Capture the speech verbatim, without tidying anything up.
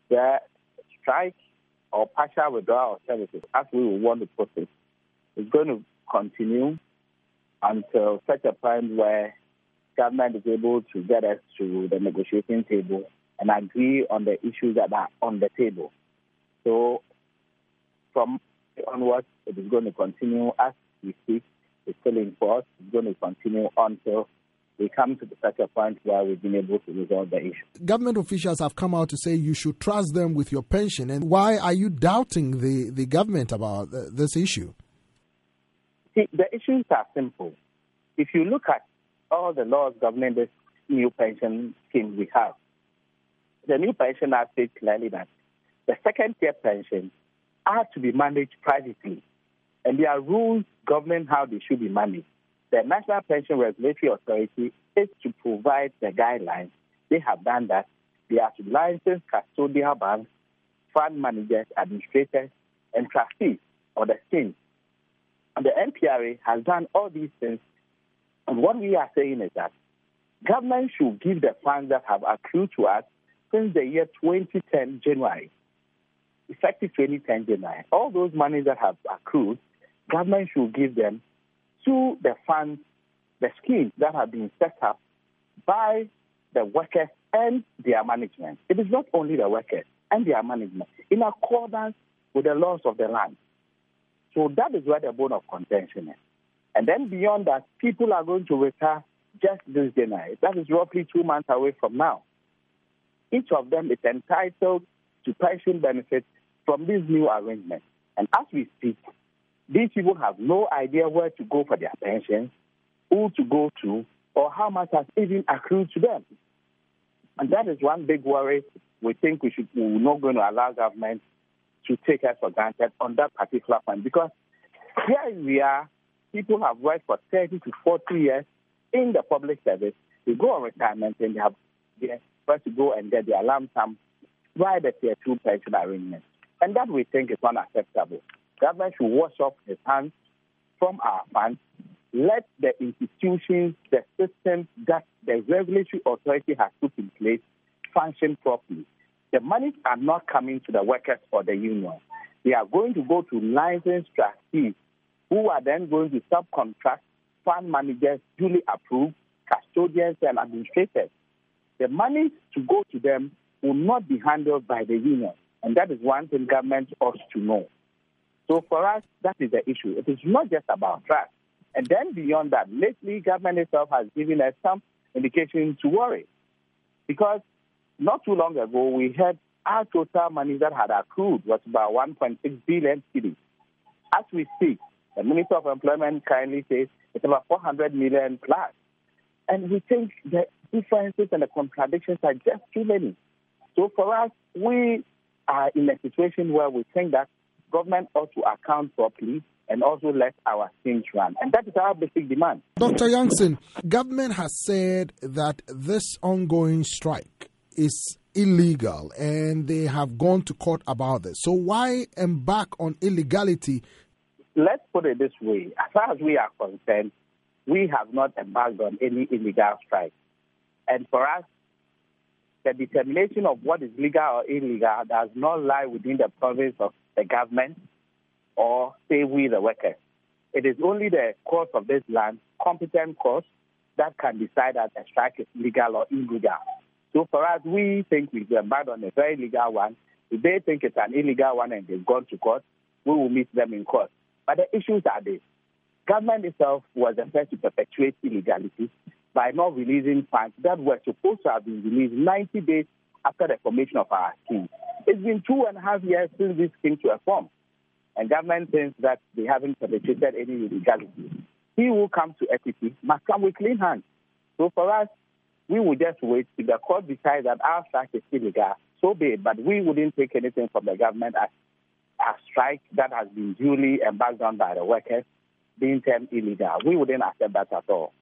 the strike or partial withdrawal of services, as we will want to put it, is going to continue until such a point where government is able to get us to the negotiating table and agree on the issues that are on the table. So from onwards, it is going to continue as we speak. It's still in force. It's going to continue until we come to such a point where we've been able to resolve the issue. Government officials have come out to say you should trust them with your pension. And why are you doubting the, the government about uh, this issue? See, the issues are simple. If you look at all the laws governing this new pension scheme we have, the new pension act states clearly that the second-tier pensions are to be managed privately, and there are rules governing how they should be managed. The National Pension Regulatory Authority is to provide the guidelines. They have done that. They are to license custodial banks, fund managers, administrators, and trustees of the scheme. And the N P R A has done all these things. And what we are saying is that government should give the funds that have accrued to us since the year twenty ten January, effective twenty ten January. All those monies that have accrued, government should give them to the funds, the schemes that have been set up by the workers and their management. It is not only the workers and their management, in accordance with the laws of the land. So that is where the bone of contention is. And then beyond that, people are going to retire just this January. That is roughly two months away from now. Each of them is entitled to pension benefits from this new arrangement. And as we speak, these people have no idea where to go for their pensions, who to go to, or how much has even accrued to them. And that is one big worry we think we should, we're not going to allow government to take us for granted on that particular point. Because here we are, people have worked for thirty to forty years in the public service. They go on retirement and they have they're supposed to go and get their lump sum via the tier two pension arrangement. And that we think is unacceptable. Government should wash off its hands from our funds. Let the institutions, the systems that the regulatory authority has put in place function properly. The monies are not coming to the workers or the union. They are going to go to licensed trustees who are then going to subcontract fund managers duly approved, custodians and administrators. The monies to go to them will not be handled by the union. And that is one thing government ought to know. So for us, that is the issue. It is not just about trust. And then beyond that, lately, government itself has given us some indication to worry. Because not too long ago, we had our total money that had accrued was about one point six billion cedis. As we speak, the Minister of Employment kindly says it's about four hundred million plus. And we think the differences and the contradictions are just too many. So for us, we are in a situation where we think that government ought to account properly and also let our things run. And that is our basic demand. Doctor Youngson, government has said that this ongoing strike is illegal and they have gone to court about this. So why embark on illegality? Let's put it this way. As far as we are concerned, we have not embarked on any illegal strike. And for us, the determination of what is legal or illegal does not lie within the province of the government or, say, we the workers. It is only the courts of this land, competent courts, that can decide that a strike is legal or illegal. So for us, we think we've embarked on a very legal one. If they think it's an illegal one and they've gone to court, we will meet them in court. But the issues are this. Government itself was the first to perpetuate illegality by not releasing funds that were supposed to have been released ninety days after the formation of our scheme. It's been two and a half years since this scheme to form, and government thinks that they haven't perpetrated any illegality. He who comes to equity must come with clean hands. So for us, we will just wait. If the court decides that our strike is illegal, so be it. But we wouldn't take anything from the government as a strike that has been duly embarked on by the workers being termed illegal. We wouldn't accept that at all.